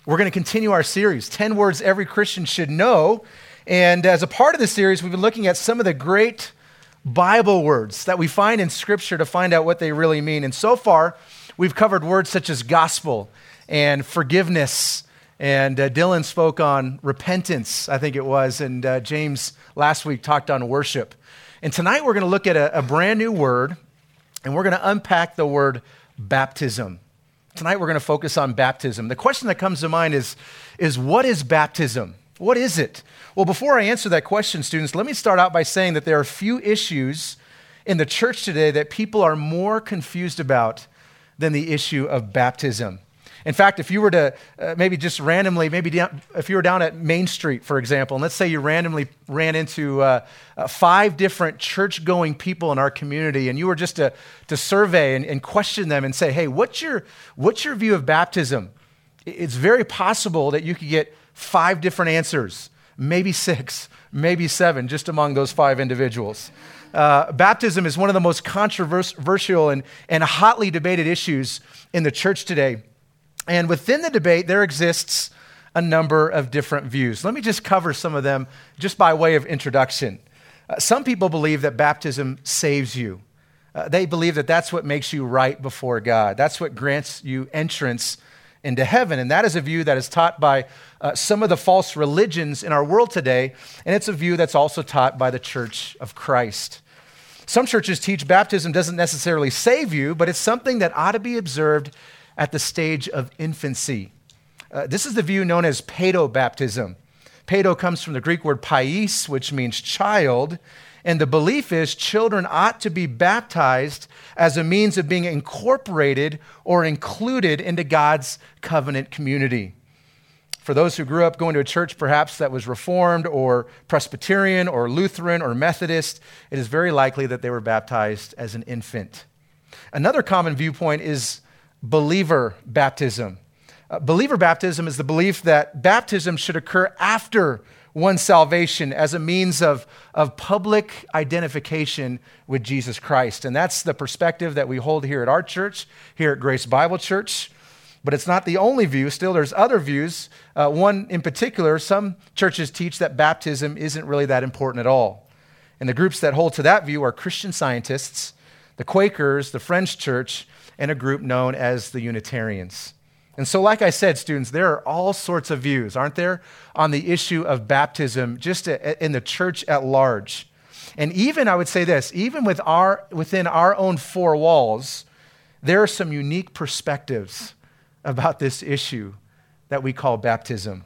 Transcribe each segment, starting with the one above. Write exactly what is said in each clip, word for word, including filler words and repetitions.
We're going to continue our series, ten Words Every Christian Should Know. And as a part of the series, we've been looking at some of the great Bible words that we find in Scripture to find out what they really mean. And so far, we've covered words such as gospel and forgiveness. And uh, Dylan spoke on repentance, I think it was. And uh, James last week talked on worship. And tonight, we're going to look at a, a brand new word, and we're going to unpack the word baptism. Tonight, we're going to focus on baptism. The question that comes to mind is, is what is baptism? What is it? Well, before I answer that question, students, let me start out by saying that there are few issues in the church today that people are more confused about than the issue of baptism. In fact, if you were to uh, maybe just randomly, maybe down, if you were down at Main Street, for example, and let's say you randomly ran into uh, uh, five different church-going people in our community, and you were just to, to survey and, and question them and say, hey, what's your, what's your view of baptism? It's very possible that you could get five different answers, maybe six, maybe seven, just among those five individuals. Uh, baptism is one of the most controversial and, and hotly debated issues in the church today. And within the debate, there exists a number of different views. Let me just cover some of them just by way of introduction. Uh, some people believe that baptism saves you. Uh, they believe that that's what makes you right before God. That's what grants you entrance into heaven. And that is a view that is taught by uh, some of the false religions in our world today. And it's a view that's also taught by the Church of Christ. Some churches teach baptism doesn't necessarily save you, but it's something that ought to be observed at the stage of infancy. Uh, this is the view known as paedobaptism. Paedo comes from the Greek word pais, which means child, and the belief is children ought to be baptized as a means of being incorporated or included into God's covenant community. For those who grew up going to a church perhaps that was Reformed or Presbyterian or Lutheran or Methodist, it is very likely that they were baptized as an infant. Another common viewpoint is believer baptism. Uh, believer baptism is the belief that baptism should occur after one's salvation as a means of, of public identification with Jesus Christ. And that's the perspective that we hold here at our church, here at Grace Bible Church. But it's not the only view. Still, there's other views. Uh, one in particular, some churches teach that baptism isn't really that important at all. And the groups that hold to that view are Christian Scientists, the Quakers, the Friends Church, and a group known as the Unitarians. And so, like I said, students, there are all sorts of views, aren't there, on the issue of baptism just in the church at large. And even, I would say this, even with our, within our own four walls, there are some unique perspectives about this issue that we call baptism.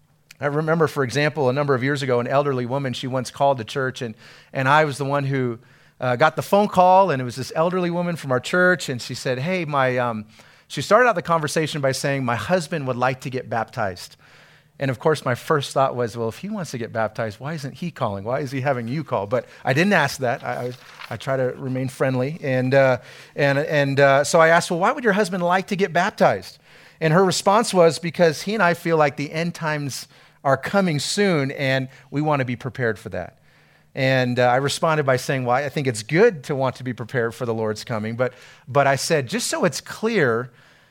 I remember, for example, a number of years ago, an elderly woman, she once called the church, and, and I was the one who Uh, got the phone call, and it was this elderly woman from our church, and she said, hey, my, um, she started out the conversation by saying, my husband would like to get baptized. And of course, my first thought was, well, if he wants to get baptized, why isn't he calling? Why is he having you call? But I didn't ask that. I, I, I try to remain friendly. And, uh, and, and uh, so I asked, well, why would your husband like to get baptized? And her response was, because he and I feel like the end times are coming soon, and we want to be prepared for that. And uh, I responded by saying, well, I think it's good to want to be prepared for the Lord's coming. But, but I said, just so it's clear,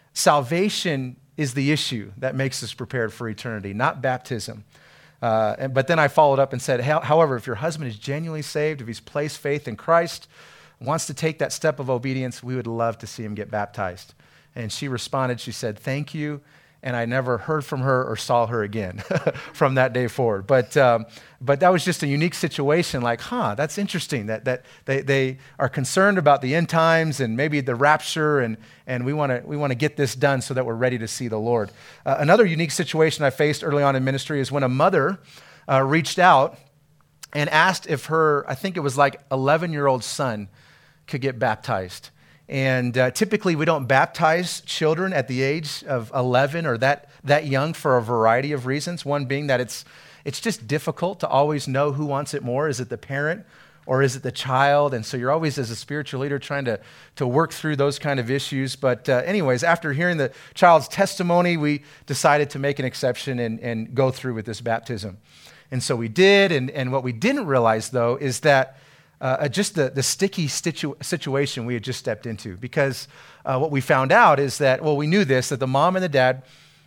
salvation is the issue that makes us prepared for eternity, not baptism. Uh, and, but then I followed up and said, however, if your husband is genuinely saved, if he's placed faith in Christ, wants to take that step of obedience, we would love to see him get baptized. And she responded, she said, thank you. And I never heard from her or saw her again from that day forward. But um, but that was just a unique situation. Like, huh, that's interesting that that they, they are concerned about the end times and maybe the rapture, and and we want to we want to get this done so that we're ready to see the Lord. Uh, another unique situation I faced early on in ministry is when a mother uh, reached out and asked if her, I think it was like eleven-year-old son could get baptized. And uh, typically we don't baptize children at the age of eleven or that that young for a variety of reasons. One being that it's it's just difficult to always know who wants it more. Is it the parent or is it the child? And so you're always, as a spiritual leader, trying to, to work through those kind of issues. But uh, anyways, after hearing the child's testimony, we decided to make an exception and, and go through with this baptism. And so we did. And, and what we didn't realize, though, is that Uh, just the, the sticky situ- situation we had just stepped into. Because uh, what we found out is that, well, we knew this, that the mom and the dad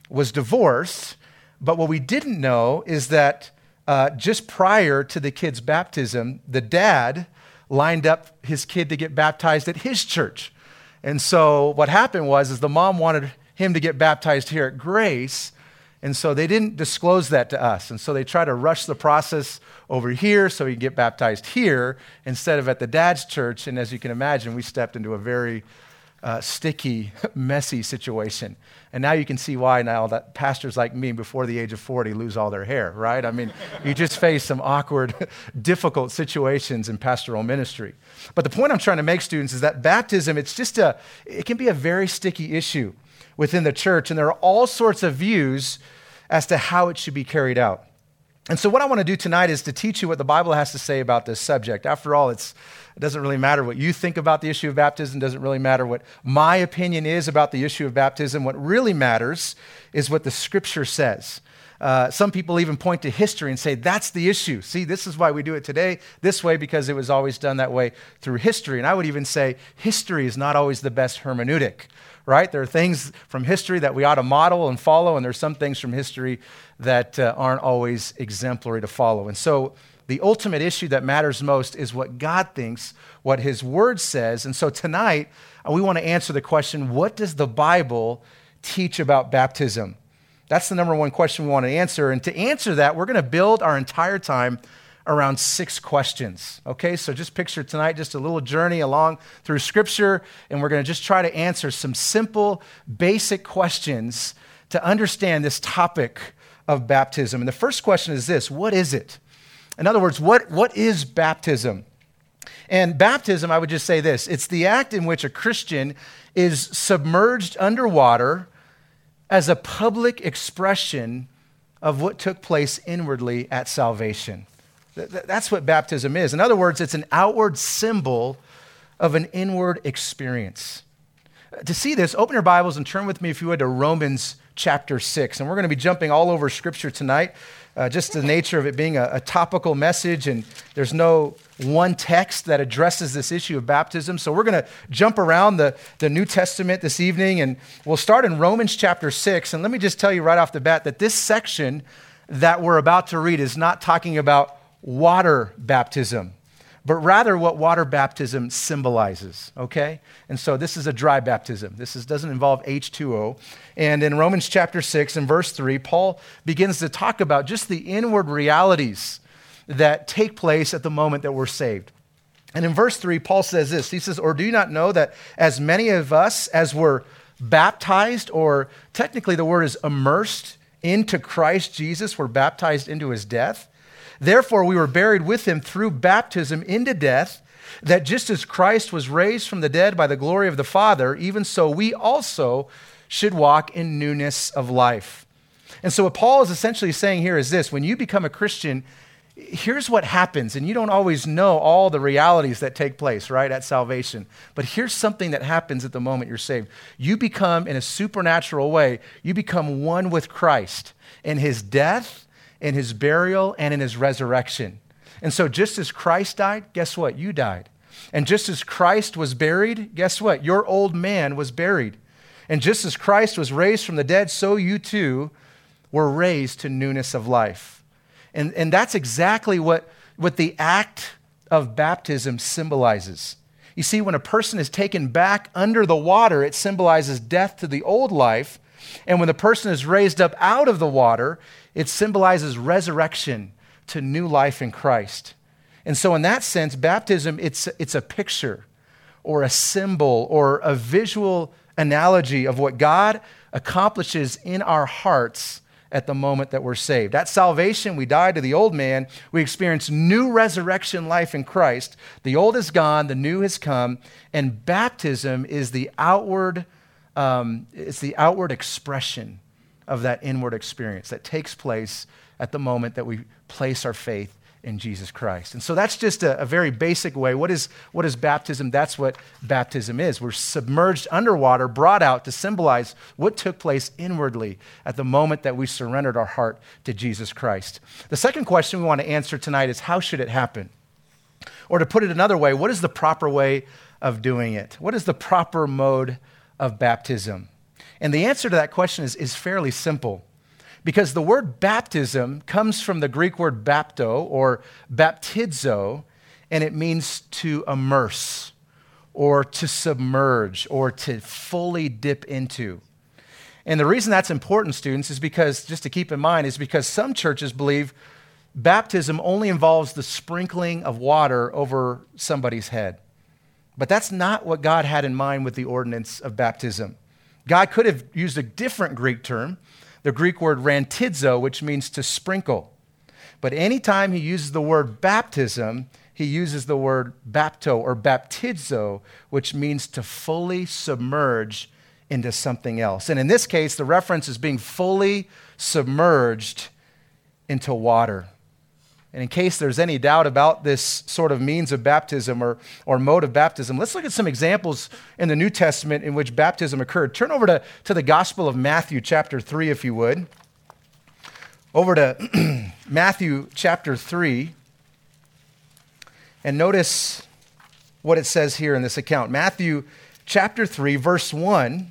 was divorced, but what we didn't know is that uh, just prior to the kid's baptism, the dad lined up his kid to get baptized at his church. And so what happened was is the mom wanted him to get baptized here at Grace, and so they didn't disclose that to us. And so they tried to rush the process over here so he could get baptized here instead of at the dad's church. And as you can imagine, we stepped into a very uh, sticky, messy situation. And now you can see why now that pastors like me before the age of forty lose all their hair, right? I mean, you just face some awkward, difficult situations in pastoral ministry. But the point I'm trying to make, students, is that baptism, it's just a, it can be a very sticky issue within the church. And there are all sorts of views as to how it should be carried out. And so what I want to do tonight is to teach you what the Bible has to say about this subject. After all, it's, it doesn't really matter what you think about the issue of baptism. It doesn't really matter what my opinion is about the issue of baptism. What really matters is what the Scripture says. Uh, some people even point to history and say, that's the issue. See, this is why we do it today this way, because it was always done that way through history. And I would even say history is not always the best hermeneutic, right? There are things from history that we ought to model and follow, and there's some things from history that uh, aren't always exemplary to follow. And so the ultimate issue that matters most is what God thinks, what His Word says. And so tonight, uh, we want to answer the question, what does the Bible teach about baptism? That's the number one question we want to answer. And to answer that, we're going to build our entire time around six questions. Okay, so just picture tonight just a little journey along through Scripture, and we're going to just try to answer some simple, basic questions to understand this topic of baptism. And the first question is this: what is it? In other words, what, what is baptism? And baptism, I would just say this: it's the act in which a Christian is submerged underwater as a public expression of what took place inwardly at salvation. That's what baptism is. In other words, it's an outward symbol of an inward experience. To see this, open your Bibles and turn with me, if you would, to Romans chapter six. And we're going to be jumping all over Scripture tonight, uh, just the nature of it being a, a topical message, and there's no one text that addresses this issue of baptism. So we're going to jump around the, the New Testament this evening, and we'll start in Romans chapter six. And let me just tell you right off the bat that this section that we're about to read is not talking about water baptism, but rather what water baptism symbolizes, okay? And so this is a dry baptism. This is, doesn't involve H two O. And in Romans chapter six and verse three, Paul begins to talk about just the inward realities that take place at the moment that we're saved. And in verse three, Paul says this. He says, "Or do you not know that as many of us as were baptized," or technically the word is immersed into Christ Jesus, were baptized into His death? "Therefore, we were buried with Him through baptism into death, that just as Christ was raised from the dead by the glory of the Father, even so we also should walk in newness of life." And so what Paul is essentially saying here is this: when you become a Christian, here's what happens, and you don't always know all the realities that take place, right, at salvation. But here's something that happens at the moment you're saved. You become, in a supernatural way, you become one with Christ in His death, in His burial, and in His resurrection. And so just as Christ died, guess what? You died. And just as Christ was buried, guess what? Your old man was buried. And just as Christ was raised from the dead, so you too were raised to newness of life. And, and that's exactly what, what the act of baptism symbolizes. You see, when a person is taken back under the water, it symbolizes death to the old life. And when the person is raised up out of the water, it symbolizes resurrection to new life in Christ. And so in that sense, baptism, it's, it's a picture or a symbol or a visual analogy of what God accomplishes in our hearts at the moment that we're saved. At salvation, we die to the old man. We experience new resurrection life in Christ. The old is gone, the new has come, and baptism is the outward, um, it's the outward expression of that inward experience that takes place at the moment that we place our faith in Jesus Christ. And so that's just a, a very basic way. What is, what is baptism? That's what baptism is. We're submerged underwater, brought out to symbolize what took place inwardly at the moment that we surrendered our heart to Jesus Christ. The second question we want to answer tonight is, how should it happen? Or to put it another way, what is the proper way of doing it? What is the proper mode of baptism? And the answer to that question is, is fairly simple, because the word baptism comes from the Greek word bapto or baptizo, and it means to immerse or to submerge or to fully dip into. And the reason that's important, students, is because, just to keep in mind, is because some churches believe baptism only involves the sprinkling of water over somebody's head. But that's not what God had in mind with the ordinance of baptism. God could have used a different Greek term, the Greek word rantizo, which means to sprinkle. But anytime he uses the word baptism, he uses the word bapto or baptizo, which means to fully submerge into something else. And in this case, the reference is being fully submerged into water. And in case there's any doubt about this sort of means of baptism or, or mode of baptism, let's look at some examples in the New Testament in which baptism occurred. Turn over to, to the Gospel of Matthew chapter three, if you would. Over to Matthew chapter three. And notice what it says here in this account. Matthew chapter three, verse one.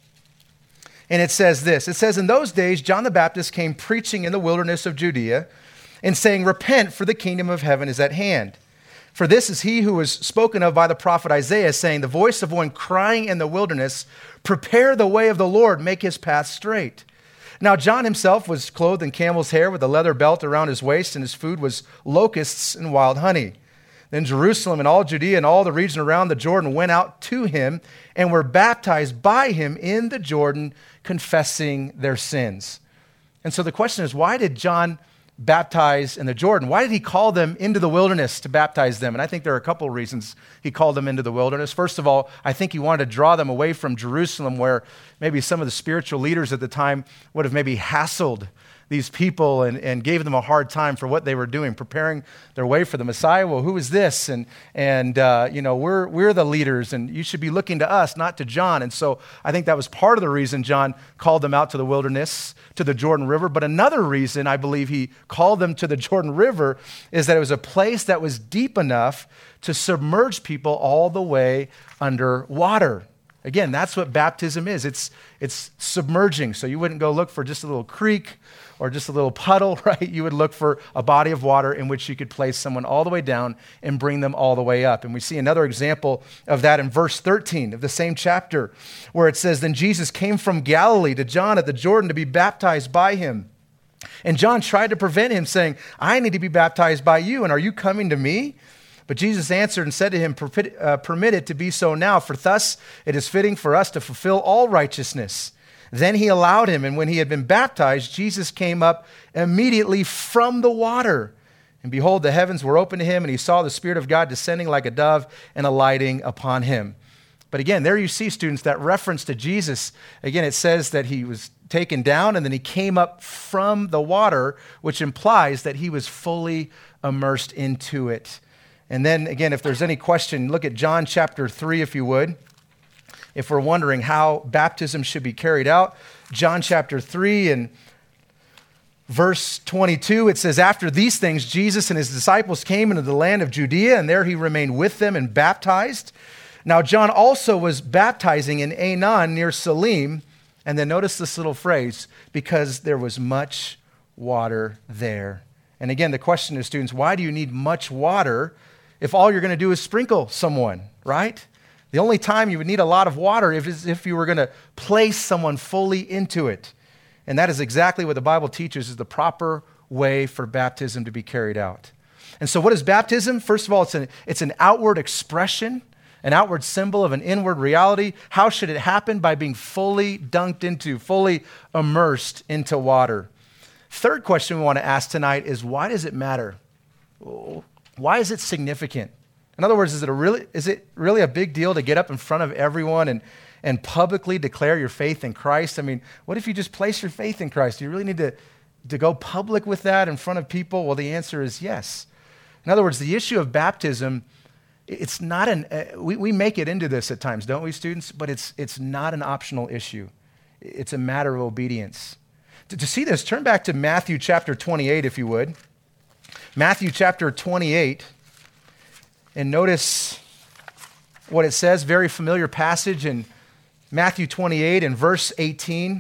And it says this. It says, "In those days, John the Baptist came preaching in the wilderness of Judea and saying, 'Repent, for the kingdom of heaven is at hand.' For this is he who was spoken of by the prophet Isaiah, saying, 'The voice of one crying in the wilderness, prepare the way of the Lord, make his path straight.' Now John himself was clothed in camel's hair with a leather belt around his waist, and his food was locusts and wild honey. Then Jerusalem and all Judea and all the region around the Jordan went out to him and were baptized by him in the Jordan, confessing their sins." And so the question is, why did John baptize in the Jordan? Why did he call them into the wilderness to baptize them? And I think there are a couple of reasons he called them into the wilderness. First of all, I think he wanted to draw them away from Jerusalem, where maybe some of the spiritual leaders at the time would have maybe hassled these people and, and gave them a hard time for what they were doing, preparing their way for the Messiah. Well, who is this? And, and uh, you know, we're, we're the leaders, and you should be looking to us, not to John. And so I think that was part of the reason John called them out to the wilderness, to the Jordan River. But another reason I believe he called them to the Jordan River is that it was a place that was deep enough to submerge people all the way under water. Again, that's what baptism is. It's, it's submerging. So you wouldn't go look for just a little creek or just a little puddle, right? You would look for a body of water in which you could place someone all the way down and bring them all the way up. And we see another example of that in verse thirteen of the same chapter, where it says, "Then Jesus came from Galilee to John at the Jordan to be baptized by him. And John tried to prevent him, saying, 'I need to be baptized by you, and are you coming to me?' But Jesus answered and said to him, Permit it to be so now, for thus it is fitting for us to fulfill all righteousness." Then he allowed him, and when he had been baptized, Jesus came up immediately from the water. And behold, the heavens were opened to him, and he saw the Spirit of God descending like a dove and alighting upon him. But again, there you see, students, that reference to Jesus. Again, it says that he was taken down, and then he came up from the water, which implies that he was fully immersed into it. And then, again, if there's any question, look at John chapter three, if you would. If we're wondering how baptism should be carried out, John chapter three and verse twenty-two, it says, "After these things, Jesus and his disciples came into the land of Judea, and there he remained with them and baptized. Now John also was baptizing in Aenon near Salim." And then notice this little phrase, "because there was much water there." And again, the question is, students, why do you need much water if all you're going to do is sprinkle someone, right? The only time you would need a lot of water is if you were going to place someone fully into it. And that is exactly what the Bible teaches is the proper way for baptism to be carried out. And so what is baptism? First of all, it's an, it's an outward expression, an outward symbol of an inward reality. How should it happen? By being fully dunked into, fully immersed into water. Third question we want to ask tonight is, why does it matter? Why is it significant? In other words, is it a really is it really a big deal to get up in front of everyone and, and publicly declare your faith in Christ? I mean, what if you just place your faith in Christ? Do you really need to, to go public with that in front of people? Well, the answer is yes. In other words, the issue of baptism, it's not an, uh, we, we make it into this at times, don't we, students? But it's, it's not an optional issue. It's a matter of obedience. To, to see this, turn back to Matthew chapter twenty-eight, if you would. Matthew chapter twenty-eight, and notice what it says, very familiar passage in Matthew twenty-eight and verse eighteen,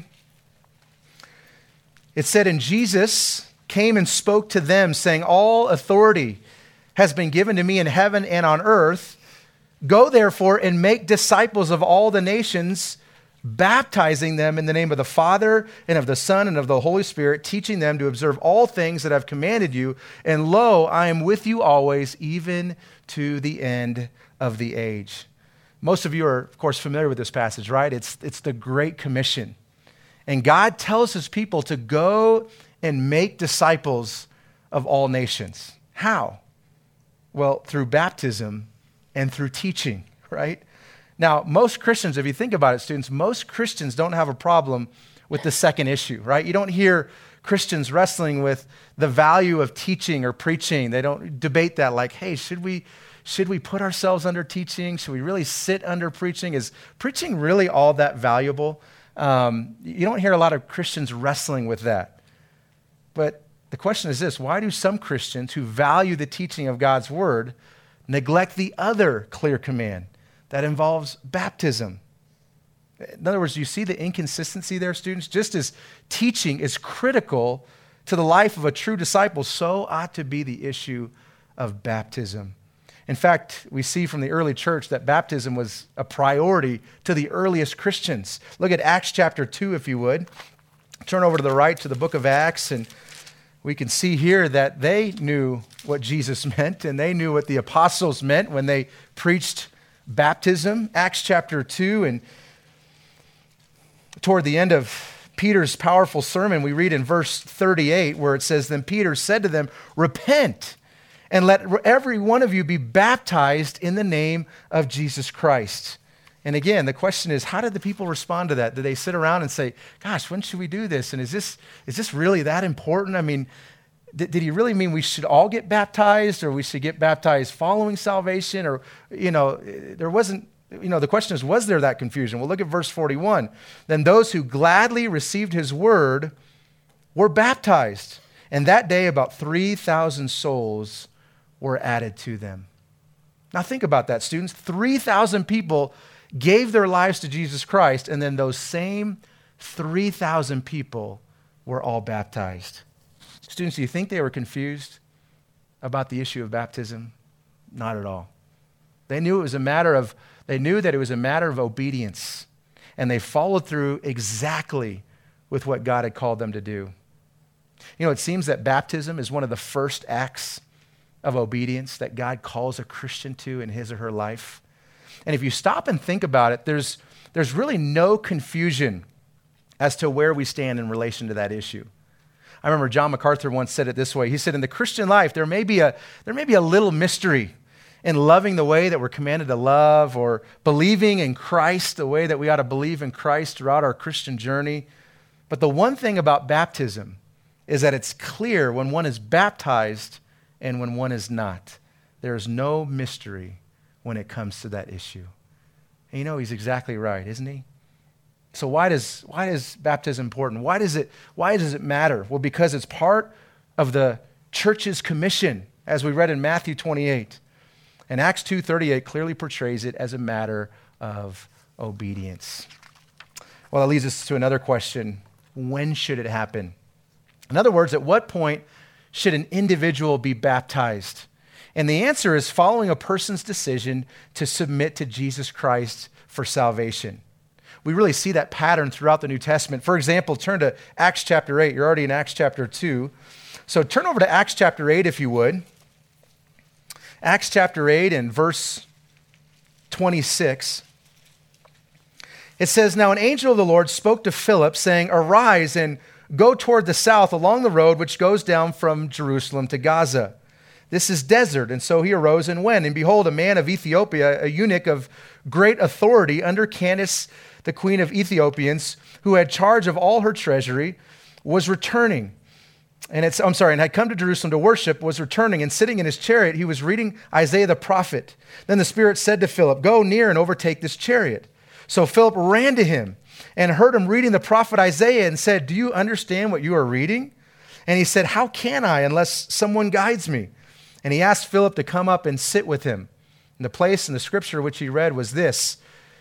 it said, "And Jesus came and spoke to them, saying, all authority has been given to me in heaven and on earth. Go therefore and make disciples of all the nations, baptizing them in the name of the Father and of the Son and of the Holy Spirit, teaching them to observe all things that I've commanded you. And lo, I am with you always, even to the end of the age." Most of you are, of course, familiar with this passage, right? It's, it's the Great Commission. And God tells his people to go and make disciples of all nations. How? Well, through baptism and through teaching, right? Now, most Christians, if you think about it, students, most Christians don't have a problem with the second issue, right? You don't hear Christians wrestling with the value of teaching or preaching. They don't debate that like, hey, should we, should we put ourselves under teaching? Should we really sit under preaching? Is preaching really all that valuable? Um, you don't hear a lot of Christians wrestling with that. But the question is this: why do some Christians who value the teaching of God's word neglect the other clear command that involves baptism? In other words, you see the inconsistency there, students? Just as teaching is critical to the life of a true disciple, so ought to be the issue of baptism. In fact, we see from the early church that baptism was a priority to the earliest Christians. Look at Acts chapter two, if you would. Turn over to the right to the book of Acts, and we can see here that they knew what Jesus meant, and they knew what the apostles meant when they preached baptism. Acts chapter two, and toward the end of Peter's powerful sermon, we read in verse thirty-eight where it says, "Then Peter said to them, 'Repent, and let every one of you be baptized in the name of Jesus Christ.'" And again, the question is, how did the people respond to that? Did they sit around and say, gosh, when should we do this? And is this is this really that important? I mean, did, did he really mean we should all get baptized, or we should get baptized following salvation? Or, you know, there wasn't, you know, the question is, was there that confusion? Well, look at verse forty-one. "Then those who gladly received his word were baptized. And that day about three thousand souls were added to them." Now think about that, students. three thousand people gave their lives to Jesus Christ, and then those same three thousand people were all baptized. Students, do you think they were confused about the issue of baptism? Not at all. They knew it was a matter of, they knew that it was a matter of obedience, and they followed through exactly with what God had called them to do. You know, it seems that baptism is one of the first acts of obedience that God calls a Christian to in his or her life. And if you stop and think about it, there's, there's really no confusion as to where we stand in relation to that issue. I remember John MacArthur once said it this way. He said, in the Christian life, there may be a, there may be a little mystery in loving the way that we're commanded to love, or believing in Christ the way that we ought to believe in Christ throughout our Christian journey. But the one thing about baptism is that it's clear when one is baptized and when one is not. There is no mystery when it comes to that issue. And you know, he's exactly right, isn't he? So why does why is baptism important? Why does it why does it matter? Well, because it's part of the church's commission, as we read in Matthew twenty-eight. And Acts two thirty-eight clearly portrays it as a matter of obedience. Well, that leads us to another question. When should it happen? In other words, at what point should an individual be baptized? And the answer is following a person's decision to submit to Jesus Christ for salvation. We really see that pattern throughout the New Testament. For example, turn to Acts chapter eight. You're already in Acts chapter two. So turn over to Acts chapter eight, if you would. Acts chapter eight and verse twenty-six. It says, "Now an angel of the Lord spoke to Philip, saying, 'Arise and go toward the south along the road which goes down from Jerusalem to Gaza. This is desert.' And so he arose and went. And behold, a man of Ethiopia, a eunuch of great authority under Candace, the queen of Ethiopians, who had charge of all her treasury, was returning. And it's, I'm sorry, and had come to Jerusalem to worship, was returning, and sitting in his chariot, he was reading Isaiah the prophet. Then the Spirit said to Philip, 'Go near and overtake this chariot.' So Philip ran to him and heard him reading the prophet Isaiah and said, 'Do you understand what you are reading?' And he said, 'How can I unless someone guides me?' And he asked Philip to come up and sit with him. And the place in the scripture which he read was this: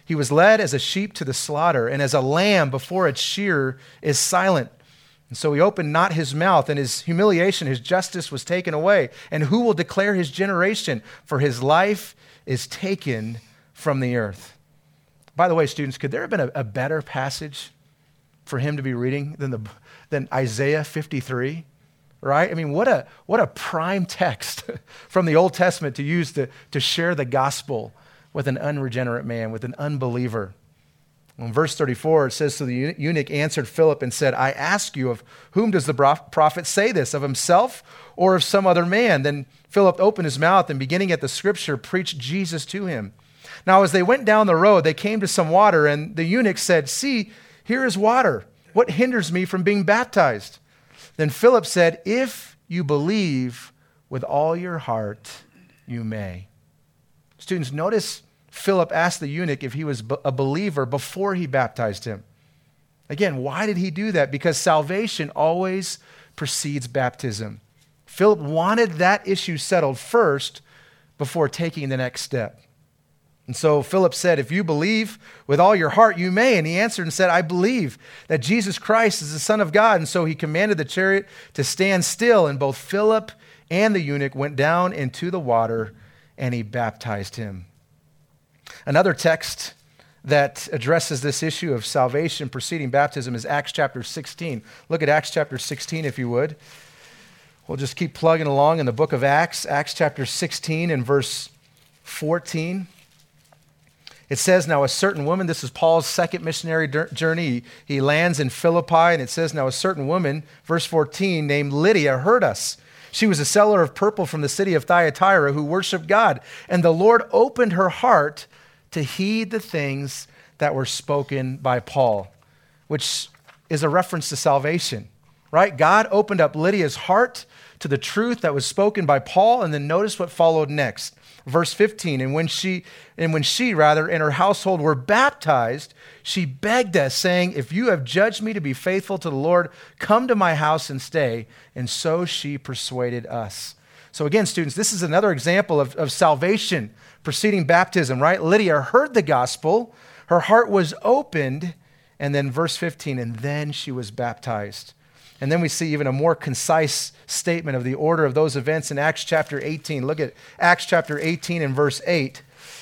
He was led as a sheep to the slaughter, and as a lamb before its shearer is silent. And so he opened not his mouth, and his humiliation, his justice was taken away. And who will declare his generation? For his life is taken from the earth. By the way, students, could there have been a, a better passage for him to be reading than, the, than Isaiah fifty-three? Right? I mean, what a, what a prime text from the Old Testament to use to, to share the gospel with an unregenerate man, with an unbeliever. In verse thirty-four, it says, so the eunuch answered Philip and said, I ask you, of whom does the prophet say this, of himself or of some other man? Then Philip opened his mouth and, beginning at the scripture, preached Jesus to him. Now, as they went down the road, they came to some water, and the eunuch said, see, here is water. What hinders me from being baptized? Then Philip said, if you believe with all your heart, you may. Students, notice Philip asked the eunuch if he was a believer before he baptized him. Again, why did he do that? Because salvation always precedes baptism. Philip wanted that issue settled first before taking the next step. And so Philip said, if you believe with all your heart, you may. And he answered and said, I believe that Jesus Christ is the Son of God. And so he commanded the chariot to stand still. And both Philip and the eunuch went down into the water, and he baptized him. Another text that addresses this issue of salvation preceding baptism is Acts chapter sixteen. Look at Acts chapter sixteen, if you would. We'll just keep plugging along in the book of Acts, Acts chapter sixteen and verse fourteen. It says, now a certain woman, this is Paul's second missionary journey. He lands in Philippi, and it says, now a certain woman, verse fourteen, named Lydia heard us. She was a seller of purple from the city of Thyatira who worshiped God. And the Lord opened her heart to heed the things that were spoken by Paul, which is a reference to salvation, right? God opened up Lydia's heart to the truth that was spoken by Paul, and then notice what followed next. Verse fifteen, and when she, and when she rather, and her household were baptized, she begged us, saying, if you have judged me to be faithful to the Lord, come to my house and stay. And so she persuaded us. So again, students, this is another example of, of salvation preceding baptism, right? Lydia heard the gospel, her heart was opened, and then verse fifteen, and then she was baptized. And then we see even a more concise statement of the order of those events in Acts chapter eighteen. Look at Acts chapter eighteen and verse eight.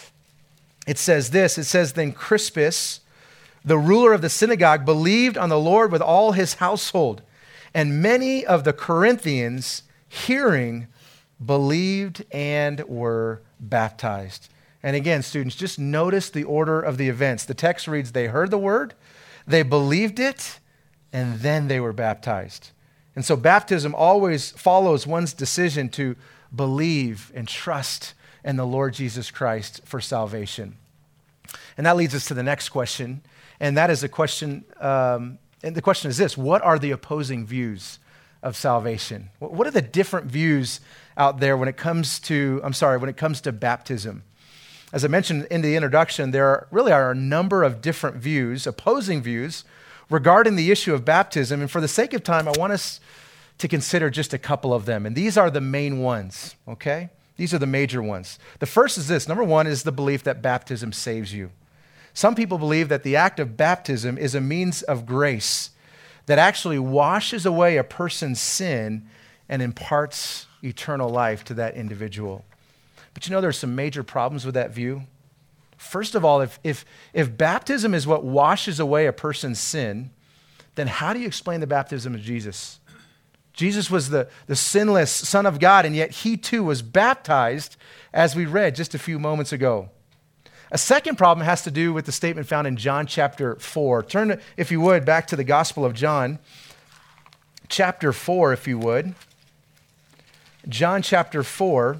It says this, it says, then Crispus, the ruler of the synagogue, believed on the Lord with all his household. And many of the Corinthians, hearing, believed and were baptized. And again, students, just notice the order of the events. The text reads, they heard the word, they believed it, and then they were baptized. And so baptism always follows one's decision to believe and trust in the Lord Jesus Christ for salvation. And that leads us to the next question, and that is a question, um, and the question is this, what are the opposing views of salvation? What are the different views out there when it comes to, I'm sorry, when it comes to baptism? As I mentioned in the introduction, there are, really are a number of different views, opposing views, regarding the issue of baptism. And for the sake of time, I want us to consider just a couple of them. And these are the main ones, okay? These are the major ones. The first is this. Number one is the belief that baptism saves you. Some people believe that the act of baptism is a means of grace that actually washes away a person's sin and imparts eternal life to that individual. But you know, there's some major problems with that view. First of all, if, if, if baptism is what washes away a person's sin, then how do you explain the baptism of Jesus? Jesus was the, the sinless Son of God, and yet he too was baptized, as we read just a few moments ago. A second problem has to do with the statement found in John chapter four. Turn, if you would, back to the Gospel of John, chapter four, if you would. John chapter four.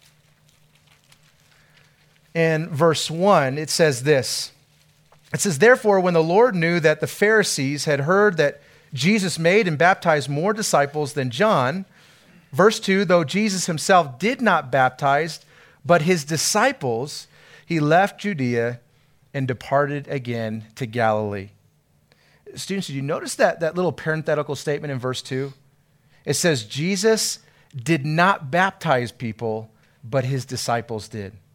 In verse one, it says this. It says, therefore, when the Lord knew that the Pharisees had heard that Jesus made and baptized more disciples than John, verse two, though Jesus himself did not baptize, but his disciples, he left Judea and departed again to Galilee. Students, did you notice that, that little parenthetical statement in verse two? It says, Jesus did not baptize people, but his disciples did.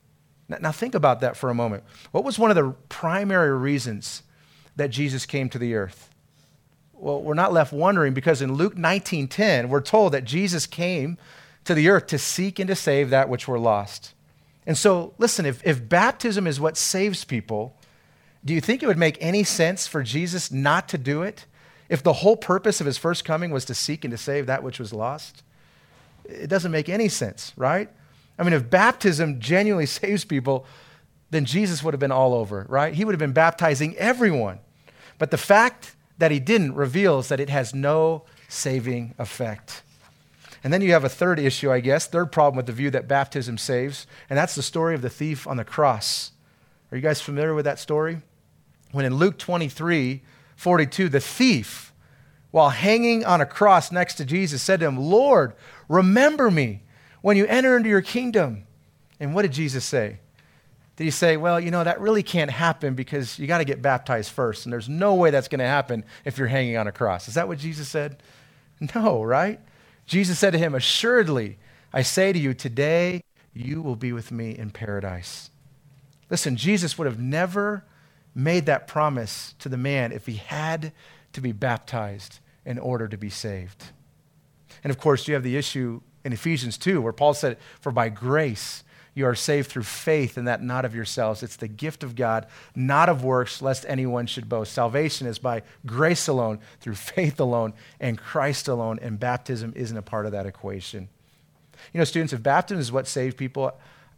Now, now think about that for a moment. What was one of the primary reasons that Jesus came to the earth? Well, we're not left wondering because in Luke nineteen ten, we're told that Jesus came to the earth to seek and to save that which were lost. And so, listen, if, if baptism is what saves people, do you think it would make any sense for Jesus not to do it if the whole purpose of his first coming was to seek and to save that which was lost? It doesn't make any sense, right? I mean, if baptism genuinely saves people, then Jesus would have been all over it, right? He would have been baptizing everyone. But the fact that he didn't reveals that it has no saving effect. And then you have a third issue, I guess, third problem with the view that baptism saves, and that's the story of the thief on the cross. Are you guys familiar with that story? When in Luke twenty-three forty-two, the thief, while hanging on a cross next to Jesus, said to him, "Lord, remember me when you enter into your kingdom." And what did Jesus say? Did he say, well, you know, that really can't happen because you got to get baptized first, and there's no way that's going to happen if you're hanging on a cross? Is that what Jesus said? No, right? Jesus said to him, "Assuredly, I say to you, today you will be with me in paradise." Listen, Jesus would have never made that promise to the man if he had to be baptized in order to be saved. And of course, you have the issue in Ephesians two, where Paul said, "For by grace you are saved through faith, and that not of yourselves. It's the gift of God, not of works, lest anyone should boast." Salvation is by grace alone, through faith alone, and Christ alone, and baptism isn't a part of that equation. You know, students, if baptism is what saved people,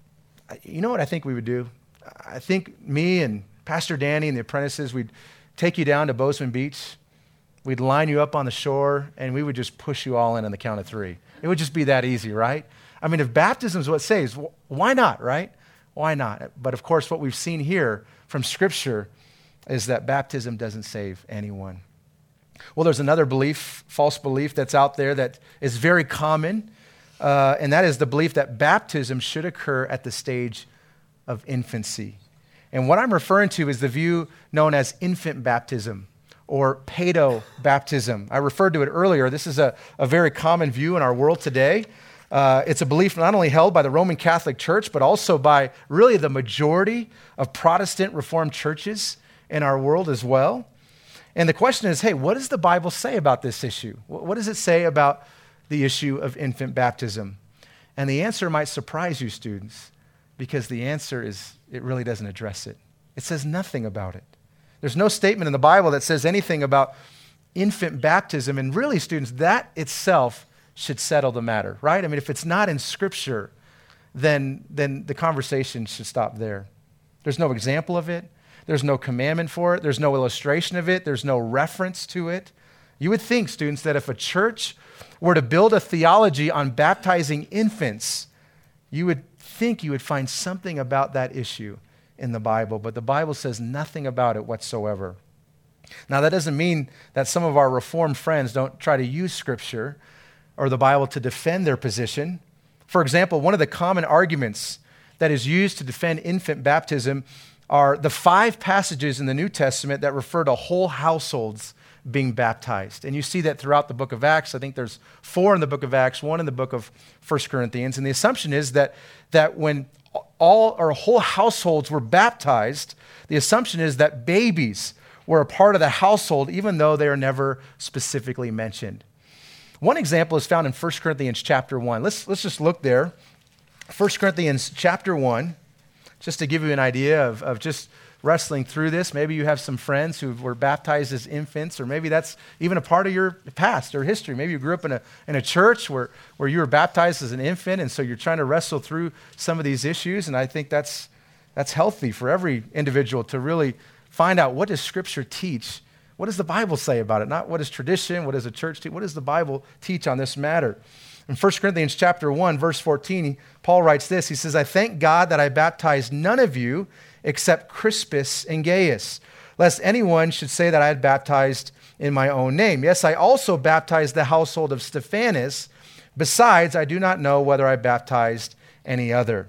you know what I think we would do? I think me and Pastor Danny and the apprentices, we'd take you down to Bozeman Beach, we'd line you up on the shore, and we would just push you all in on the count of three. It would just be that easy, right? I mean, if baptism is what saves, why not, right? Why not? But of course, what we've seen here from Scripture is that baptism doesn't save anyone. Well, there's another belief, false belief that's out there that is very common, uh, and that is the belief that baptism should occur at the stage of infancy. And what I'm referring to is the view known as infant baptism or pedo baptism. I referred to it earlier. This is a, a very common view in our world today. Uh, it's a belief not only held by the Roman Catholic Church, but also by really the majority of Protestant Reformed churches in our world as well. And the question is, hey, what does the Bible say about this issue? What does it say about the issue of infant baptism? And the answer might surprise you, students, because the answer is it really doesn't address it. It says nothing about it. There's no statement in the Bible that says anything about infant baptism. And really, students, that itself should settle the matter, right? I mean, if it's not in Scripture, then, then the conversation should stop there. There's no example of it. There's no commandment for it. There's no illustration of it. There's no reference to it. You would think, students, that if a church were to build a theology on baptizing infants, you would think you would find something about that issue in the Bible, but the Bible says nothing about it whatsoever. Now, that doesn't mean that some of our Reformed friends don't try to use Scripture or the Bible to defend their position. For example, one of the common arguments that is used to defend infant baptism are the five passages in the New Testament that refer to whole households being baptized. And you see that throughout the book of Acts. I think there's four in the book of Acts, one in the book of First Corinthians. And the assumption is that, that when all or whole households were baptized, the assumption is that babies were a part of the household, even though they are never specifically mentioned. One example is found in First Corinthians chapter one. Let's, let's just look there. First Corinthians chapter one, just to give you an idea of, of just wrestling through this. Maybe you have some friends who were baptized as infants, or maybe that's even a part of your past or history. Maybe you grew up in a, in a church where, where you were baptized as an infant, and so you're trying to wrestle through some of these issues, and I think that's, that's healthy for every individual to really find out, what does Scripture teach? What does the Bible say about it? Not what is tradition, what does the church teach? What does the Bible teach on this matter? In First Corinthians chapter one, verse fourteen, Paul writes this. He says, "I thank God that I baptized none of you except Crispus and Gaius, lest anyone should say that I had baptized in my own name. Yes, I also baptized the household of Stephanas. Besides, I do not know whether I baptized any other."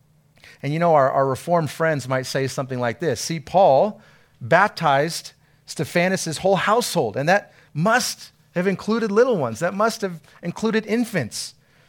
And you know, our, our Reformed friends might say something like this. See, Paul baptized Stephanas' whole household, and that must have included little ones. That must have included infants.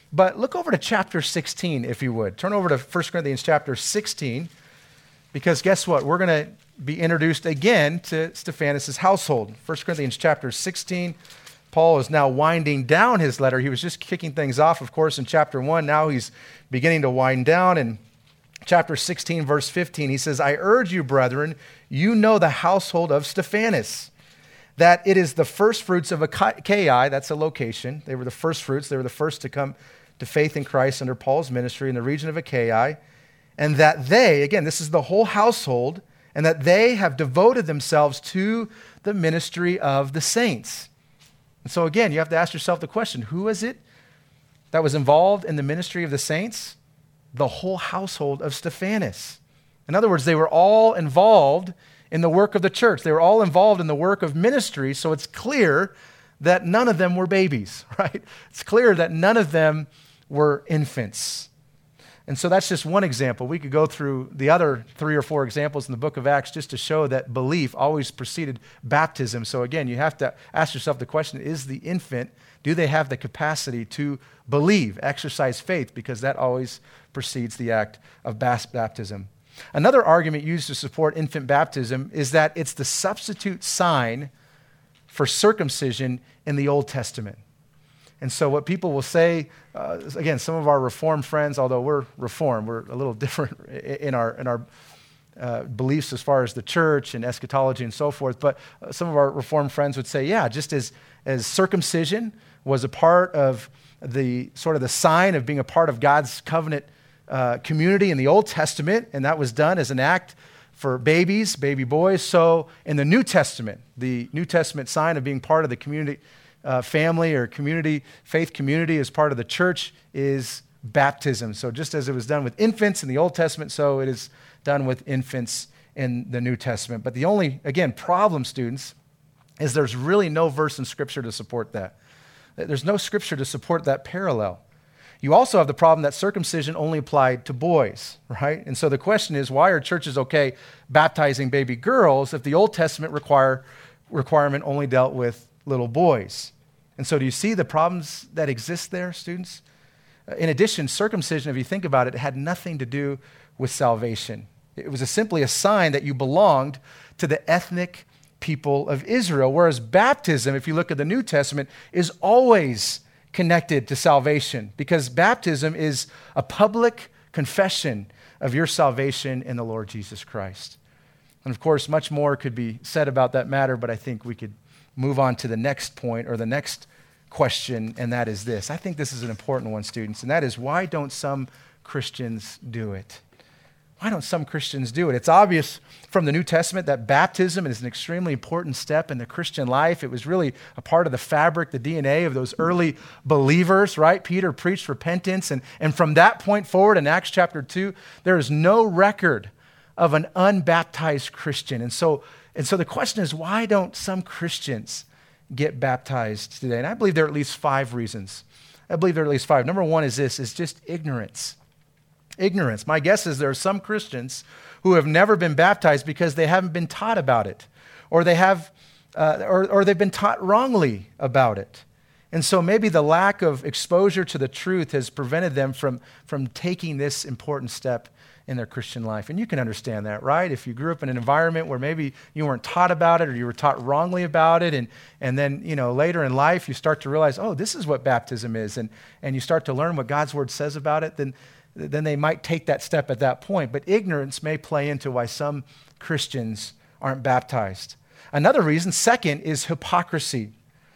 But look over to chapter sixteen, if you would. Turn over to First Corinthians chapter sixteen, because guess what? We're going to be introduced again to Stephanas' household. First Corinthians chapter sixteen, Paul is now winding down his letter. He was just kicking things off, of course, in chapter one. Now he's beginning to wind down. In chapter sixteen, verse fifteen, he says, I urge you, brethren, you know the household of Stephanas, that it is the first fruits of Achaia, that's a location. They were the first fruits. They were the first to come to faith in Christ under Paul's ministry in the region of Achaia, and that they, again, this is the whole household, and that they have devoted themselves to the ministry of the saints. And so again, you have to ask yourself the question, who is it that was involved in the ministry of the saints? The whole household of Stephanas. In other words, they were all involved in the work of the church. They were all involved in the work of ministry, so it's clear that none of them were babies, right? It's clear that none of them were infants. And so that's just one example. We could go through the other three or four examples in the book of Acts just to show that belief always preceded baptism. So again, you have to ask yourself the question, is the infant, do they have the capacity to believe, exercise faith? Because that always precedes the act of baptism. Another argument used to support infant baptism is that it's the substitute sign for circumcision in the Old Testament. And so what people will say, uh, again, some of our Reformed friends, although we're Reformed, we're a little different in our in our uh, beliefs as far as the church and eschatology and so forth, but uh, some of our Reformed friends would say, yeah, just as, as circumcision was a part of the sort of the sign of being a part of God's covenant uh, community in the Old Testament, and that was done as an act for babies, baby boys, so in the New Testament, the New Testament sign of being part of the community Uh, family or community, faith community as part of the church is baptism. So just as it was done with infants in the Old Testament, so it is done with infants in the New Testament. But the only, again, problem, students, is there's really no verse in Scripture to support that. There's no Scripture to support that parallel. You also have the problem that circumcision only applied to boys, right? And so the question is, why are churches okay baptizing baby girls if the Old Testament require, requirement only dealt with little boys? And so do you see the problems that exist there, students? In addition, circumcision, if you think about it, had nothing to do with salvation. It was a, simply a sign that you belonged to the ethnic people of Israel, whereas baptism, if you look at the New Testament, is always connected to salvation, because baptism is a public confession of your salvation in the Lord Jesus Christ. And of course, much more could be said about that matter, but I think we could move on to the next point or the next question, and that is this. I think this is an important one, students, and that is, why don't some Christians do it? Why don't some Christians do it? It's obvious from the New Testament that baptism is an extremely important step in the Christian life. It was really a part of the fabric, the D N A of those early believers, right? Peter preached repentance, and, and from that point forward in Acts chapter two, there is no record of an unbaptized Christian. And so And so the question is, why don't some Christians get baptized today? And I believe there are at least five reasons. I believe there are at least five. Number one is this, is just ignorance. Ignorance. My guess is there are some Christians who have never been baptized because they haven't been taught about it, or they have, uh, or, or they've been taught wrongly about it. And so maybe the lack of exposure to the truth has prevented them from, from taking this important step in their Christian life. And you can understand that, right? If you grew up in an environment where maybe you weren't taught about it, or you were taught wrongly about it, and, and then, you know, later in life you start to realize, oh, this is what baptism is, and, and you start to learn what God's word says about it, then, then they might take that step at that point. But ignorance may play into why some Christians aren't baptized. Another reason, second, is hypocrisy.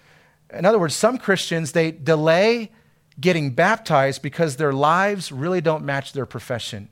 In other words, some Christians, they delay getting baptized because their lives really don't match their profession.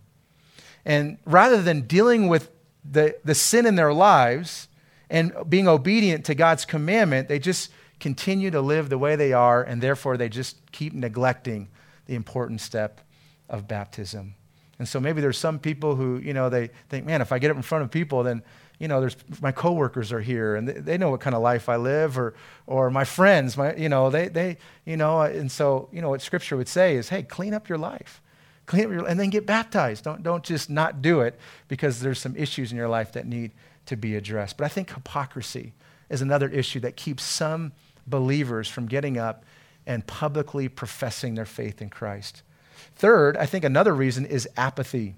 And rather than dealing with the, the sin in their lives and being obedient to God's commandment, they just continue to live the way they are, and therefore they just keep neglecting the important step of baptism. And so maybe there's some people who, you know, they think, man, if I get up in front of people, then, you know, there's my coworkers are here, and they, they know what kind of life I live, or or my friends, my, you know, they, they, you know, and so, you know, what Scripture would say is, hey, clean up your life. Clean up your, and then get baptized. Don't, don't just not do it because there's some issues in your life that need to be addressed. But I think hypocrisy is another issue that keeps some believers from getting up and publicly professing their faith in Christ. Third, I think another reason is apathy.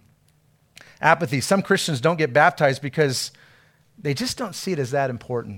Apathy. Some Christians don't get baptized because they just don't see it as that important.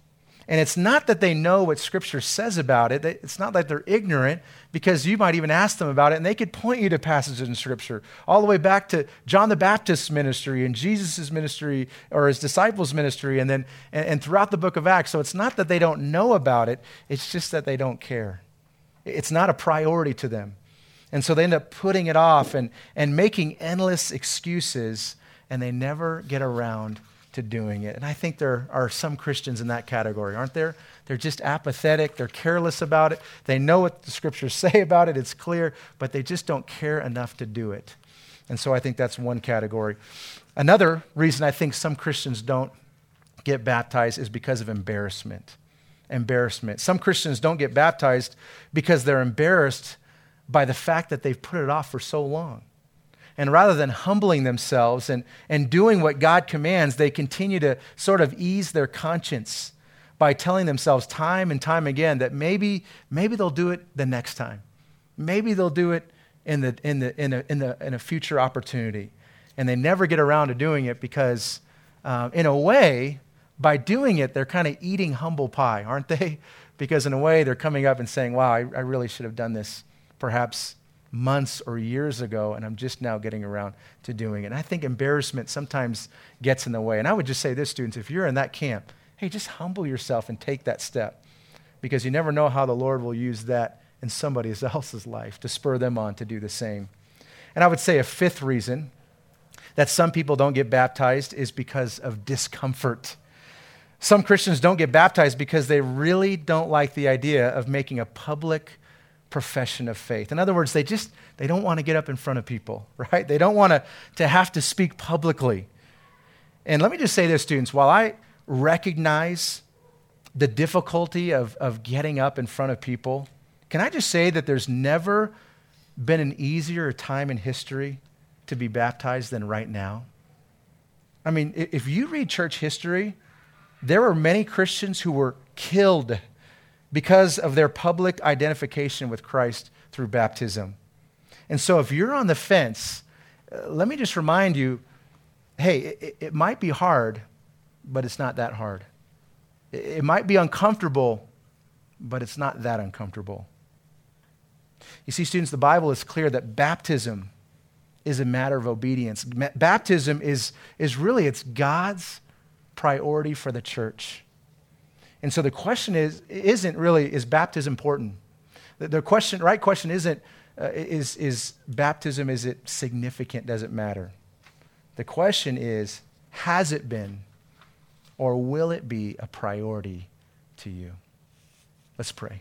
And it's not that they know what Scripture says about it. It's not that they're ignorant, because you might even ask them about it, and they could point you to passages in Scripture, all the way back to John the Baptist's ministry and Jesus' ministry or his disciples' ministry, and then and, and throughout the book of Acts. So it's not that they don't know about it. It's just that they don't care. It's not a priority to them. And so they end up putting it off and, and making endless excuses, and they never get around to doing it. And I think there are some Christians in that category, aren't there? They're just apathetic. They're careless about it. They know what the Scriptures say about it. It's clear, but they just don't care enough to do it. And so I think that's one category. Another reason I think some Christians don't get baptized is because of embarrassment. Embarrassment. Some Christians don't get baptized because they're embarrassed by the fact that they've put it off for so long. And rather than humbling themselves and, and doing what God commands, they continue to sort of ease their conscience by telling themselves time and time again that maybe, maybe they'll do it the next time. Maybe they'll do it in the in the in a in the in a future opportunity. And they never get around to doing it because, uh, in a way, by doing it, they're kind of eating humble pie, aren't they? Because in a way, they're coming up and saying, wow, I, I really should have done this perhaps months or years ago, and I'm just now getting around to doing it. And I think embarrassment sometimes gets in the way. And I would just say this, students, if you're in that camp, hey, just humble yourself and take that step, because you never know how the Lord will use that in somebody else's life to spur them on to do the same. And I would say a fifth reason that some people don't get baptized is because of discomfort. Some Christians don't get baptized because they really don't like the idea of making a public profession of faith. In other words, they just, they don't want to get up in front of people, right? They don't want to, to have to speak publicly. And let me just say this, students, while I recognize the difficulty of, of getting up in front of people, can I just say that there's never been an easier time in history to be baptized than right now? I mean, if you read church history, there were many Christians who were killed because of their public identification with Christ through baptism. And so if you're on the fence, uh, let me just remind you, hey, it, it might be hard, but it's not that hard. It, it might be uncomfortable, but it's not that uncomfortable. You see, students, the Bible is clear that baptism is a matter of obedience. Ma- baptism is, is really, it's God's priority for the church. And so the question is, isn't really, is baptism important? The, the question, right question isn't, uh, is, is baptism, is it significant? Does it matter? The question is, has it been or will it be a priority to you? Let's pray.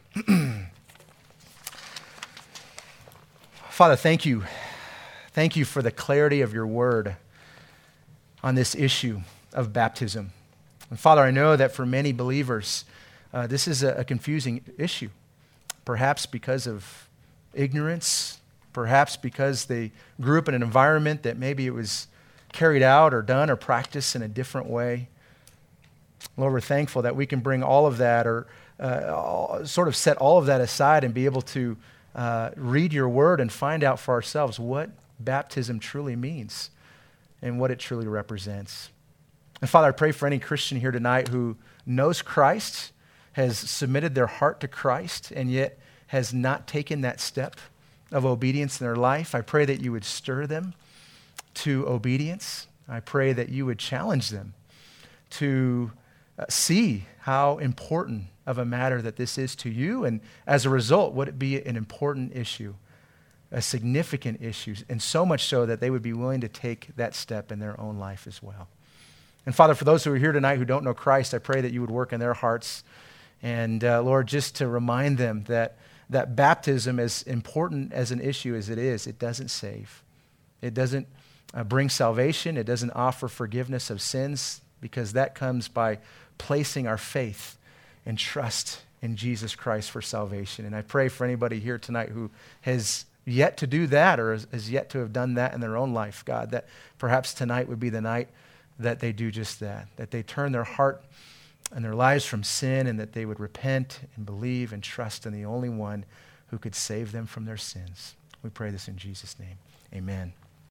Father, thank you. Thank you for the clarity of your word on this issue of baptism. And Father, I know that for many believers, uh, this is a, a confusing issue, perhaps because of ignorance, perhaps because they grew up in an environment that maybe it was carried out or done or practiced in a different way. Lord, we're thankful that we can bring all of that or uh, all, sort of set all of that aside and be able to uh, read your word and find out for ourselves what baptism truly means and what it truly represents. And Father, I pray for any Christian here tonight who knows Christ, has submitted their heart to Christ, and yet has not taken that step of obedience in their life. I pray that you would stir them to obedience. I pray that you would challenge them to uh, see how important of a matter that this is to you, and as a result, would it be an important issue, a significant issue, and so much so that they would be willing to take that step in their own life as well. And Father, for those who are here tonight who don't know Christ, I pray that you would work in their hearts. And uh, Lord, just to remind them that, that baptism, as important as an issue as it is, it doesn't save. It doesn't uh, bring salvation. It doesn't offer forgiveness of sins, because that comes by placing our faith and trust in Jesus Christ for salvation. And I pray for anybody here tonight who has yet to do that or has, has yet to have done that in their own life, God, that perhaps tonight would be the night that they do just that, that they turn their heart and their lives from sin, and that they would repent and believe and trust in the only one who could save them from their sins. We pray this in Jesus' name. Amen.